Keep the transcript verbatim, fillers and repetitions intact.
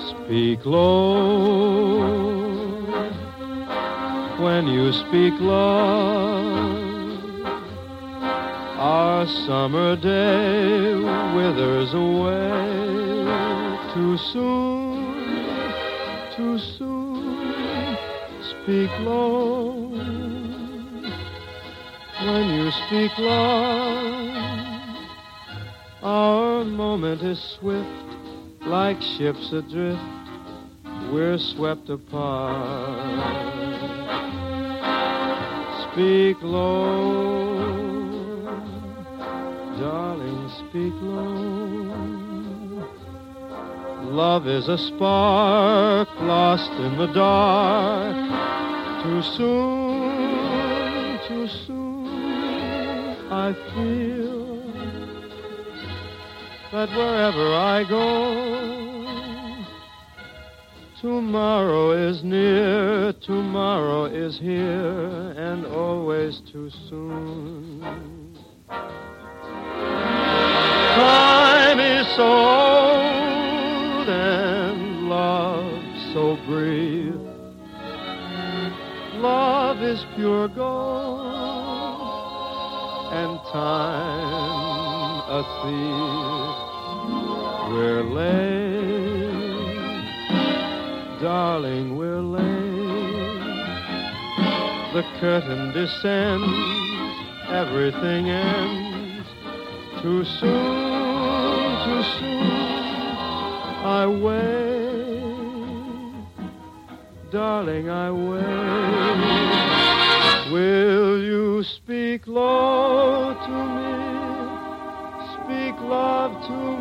Speak low when you speak love. Our summer day withers away too soon, too soon. Speak low when you speak love. Our moment is swift, like ships adrift, we're swept apart. Speak low, darling, speak low. Love is a spark lost in the dark. Too soon, too soon, I feel that wherever I go, tomorrow is near, tomorrow is here, and always too soon. Time is so old and love so brief. Love is pure gold and time a thief. We're late, darling, we're late. The curtain descends, everything ends. Too soon, too soon, I wait. Darling, I wait. Will you speak low to me? Speak love to me?